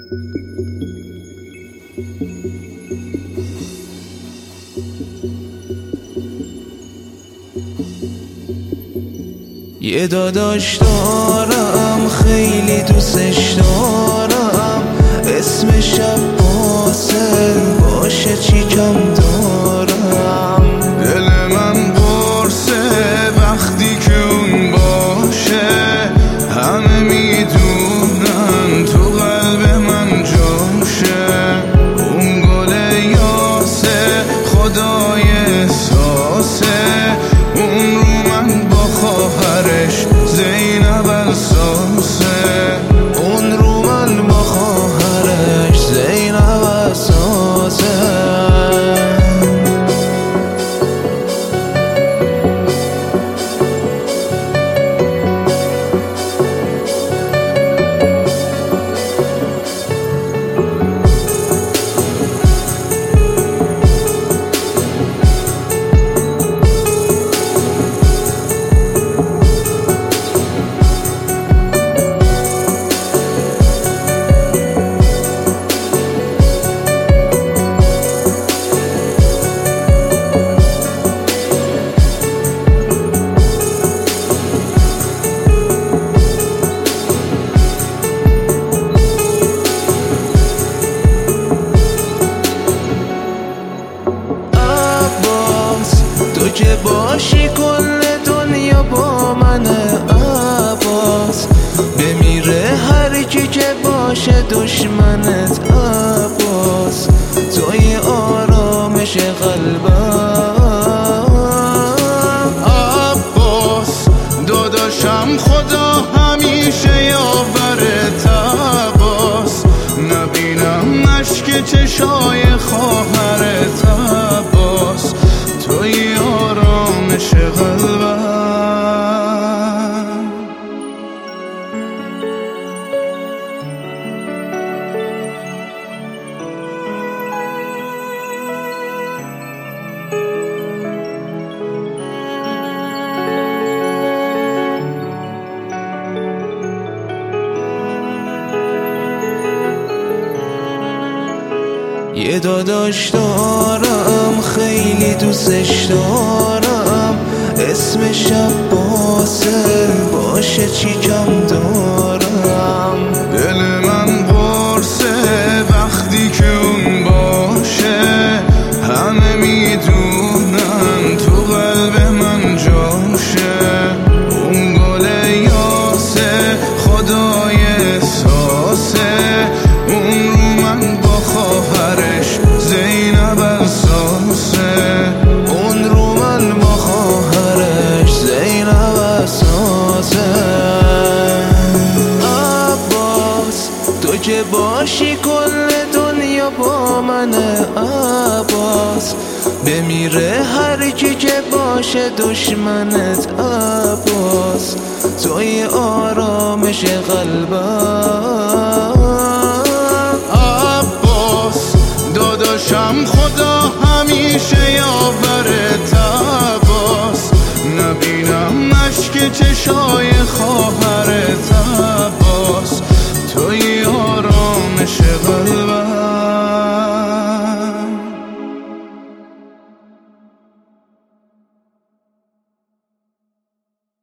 یه داداش دارم خیلی دوستش دارم، اسمش عباسه، باشه چی کم دارم. دل من قرصه وقتی که اون باشه، همه میدونن تو قلب من جاشه. اون گل یاسه خدای احساسه، اون رو من با خواهرش زینب اساسه. اون رو من با خواهرش زینب اساسه. تو که باشی کل دنیا با منه عباس، بمیره هر کی که باشه دشمنت عباس. توی آرامش قلبم عباس داداشم، خدا همیشه یاورت عباس. نبینم اشک چشای خواهرت عباس، توی آرامش قلبم. یه داداش دارم خیلی دوستش دارم، اسمش عباسه، باشه چی کم دارم. دل من قرصه وقتی که اون باشه، همه میدونن تو قلب من جاشه. اون گل یاسه خدای احساسه، اون رو من با خواهرش زینب اساسه. اون رو من با خواهرش زینب اساسه. عباس تو که باشی کل دنیا با منه عباس، بمیره هر کی که باشه دشمنت عباس. توی آرامش قلبم عباس داداشم، خدا همیشه یاورت عباس. نبینم اشک چشای خواهر